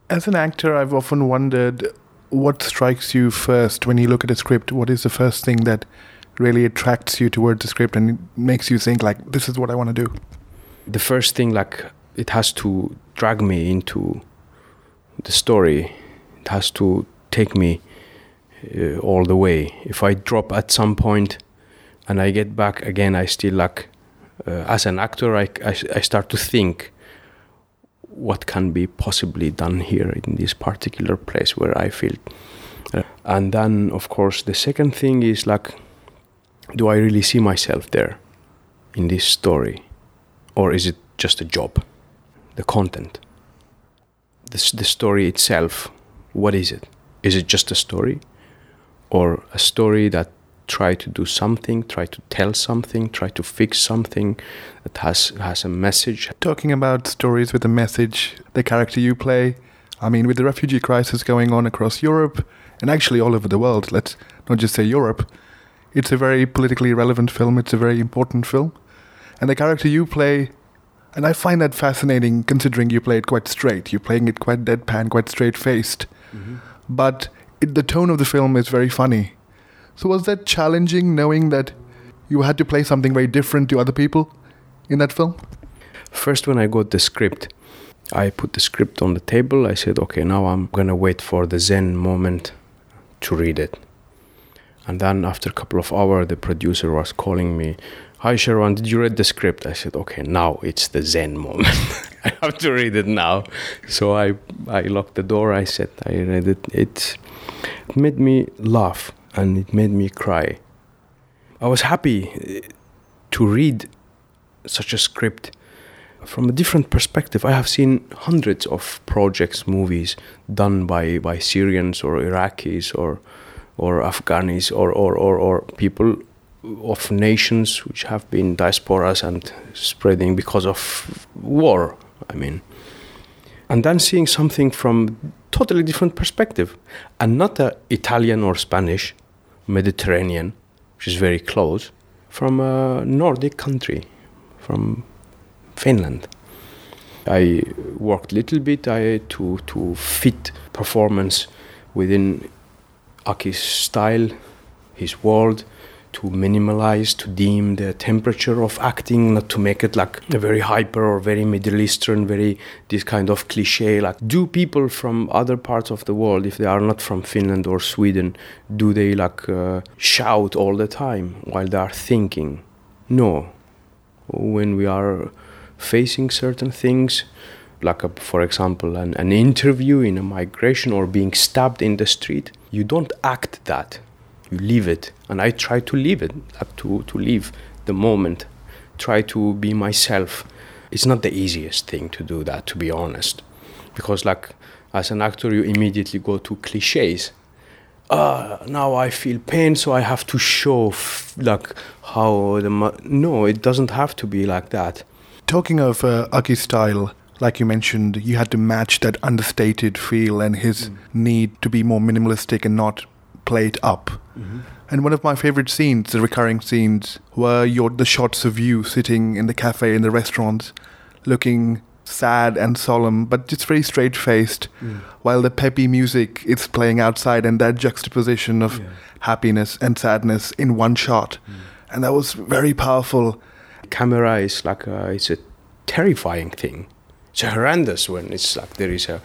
As an actor, I've often wondered what strikes you first when you look at a script. What is the first thing that really attracts you towards the script and makes you think, like, this is what I want to do? The first thing, like, it has to drag me into the story. It has to take me all the way. If I drop at some point and I get back again, I still, like, as an actor, I start to think what can be possibly done here in this particular place where I feel. And then, of course, the second thing is, like, do I really see myself there in this story? Or is it just a job? The content, the story itself, what is it? Is it just a story? Or a story that try to do something, try to tell something, try to fix something that has a message? Talking about stories with a message, the character you play, I mean, with the refugee crisis going on across Europe, and actually all over the world, let's not just say Europe, it's a very politically relevant film, it's a very important film. And the character you play, and I find that fascinating considering you play it quite straight. You're playing it quite deadpan, quite straight-faced. Mm-hmm. But the tone of the film is very funny. So was that challenging, knowing that you had to play something very different to other people in that film? First, when I got the script, I put the script on the table. I said, okay, now I'm going to wait for the zen moment to read it. And then after a couple of hours, the producer was calling me, "Hi, Sherwan, did you read the script?" I said, okay, now it's the zen moment. I have to read it now. So I locked the door. I said, I read it. It made me laugh and it made me cry. I was happy to read such a script from a different perspective. I have seen hundreds of projects, movies done by Syrians or Iraqis or Afghanis or people of nations which have been diasporas and spreading because of war, I mean. And then seeing something from totally different perspective, and not Italian or Spanish, Mediterranean, which is very close, from a Nordic country, from Finland. I worked a little bit to fit performance within Aki's style, his world, to minimalize, to dim the temperature of acting, not to make it like a very hyper or very Middle Eastern, very this kind of cliche. Like, do people from other parts of the world, if they are not from Finland or Sweden, do they like shout all the time while they are thinking? No. When we are facing certain things, like for example an interview in a migration or being stabbed in the street, you don't act that, you live it. And I try to live it, to live the moment, try to be myself. It's not the easiest thing to do that, to be honest, because like as an actor you immediately go to cliches. Now I feel pain, so I have to show like how no, it doesn't have to be like that. Talking of Aki's style, like you mentioned, you had to match that understated feel and his need to be more minimalistic and not play it up. Mm-hmm. And one of my favorite scenes, the recurring scenes, were the shots of you sitting in the cafe, in the restaurants, looking sad and solemn, but just very straight-faced, while the peppy music is playing outside, and that juxtaposition of happiness and sadness in one shot. And that was very powerful. Camera is like it's a terrifying thing. It's horrendous when it's like there is a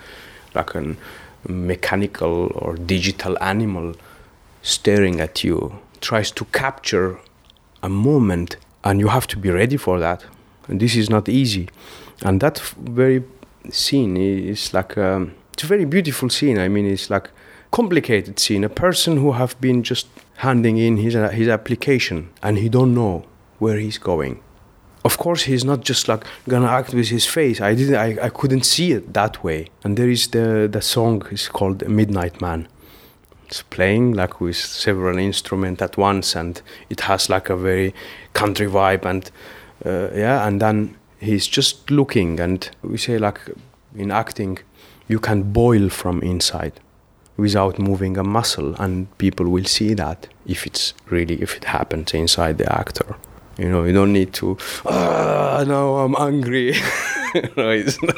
mechanical or digital animal staring at you, tries to capture a moment, and you have to be ready for that. And this is not easy. And that very scene is like it's a very beautiful scene. I mean, it's like complicated scene. A person who have been just handing in his application and he don't know where he's going. Of course, he's not just like gonna act with his face. I couldn't see it that way. And there is the song is called Midnight Man. It's playing like with several instruments at once, and it has like a very country vibe, and and then he's just looking, and we say like in acting, you can boil from inside without moving a muscle, and people will see that if it happens inside the actor. You know, you don't need to, no, I'm angry. No,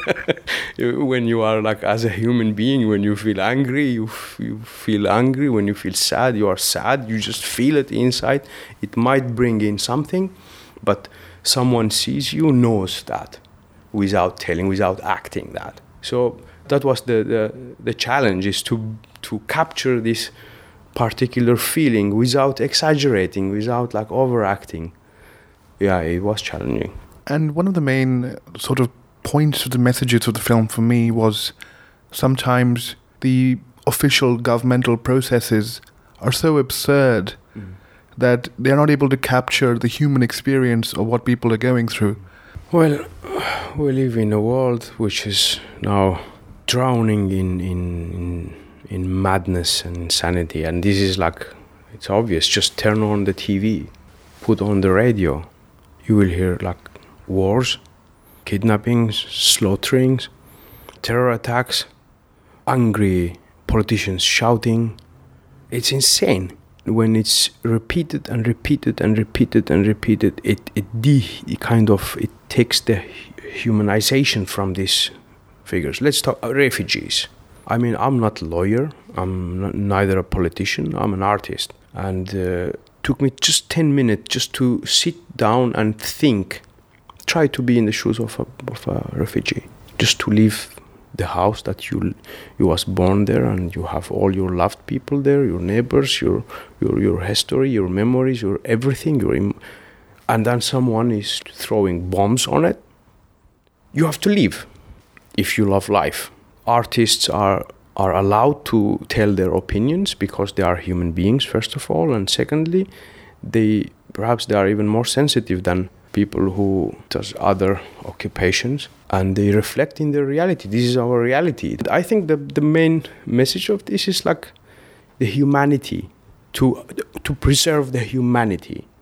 when you are like as a human being, when you feel angry, you feel angry. When you feel sad, you are sad. You just feel it inside. It might bring in something, but someone sees you, knows that, without telling, without acting that. So that was the challenge, is to capture this particular feeling without exaggerating, without like overacting. Yeah, it was challenging. And one of the main sort of points of the messages of the film for me was sometimes the official governmental processes are so absurd that they're not able to capture the human experience of what people are going through. Well, we live in a world which is now drowning in madness and insanity, and this is like, it's obvious. Just turn on the TV, put on the radio, you will hear like wars, kidnappings, slaughterings, terror attacks, angry politicians shouting. It's insane. When it's repeated and repeated and repeated and repeated, it takes the humanization from these figures. Let's talk refugees. I mean, I'm not a lawyer. I'm neither a politician. I'm an artist. And took me just 10 minutes just to sit down and think. Try to be in the shoes of a refugee. Just to leave the house that you was born there, and you have all your loved people there, your neighbors, your history, your memories, your everything. And then someone is throwing bombs on it. You have to leave if you love life. Artists are allowed to tell their opinions because they are human beings, first of all, and secondly, they are even more sensitive than people who does other occupations, and they reflect in their reality. This is our reality. I think the main message of this is like the humanity, to preserve the humanity.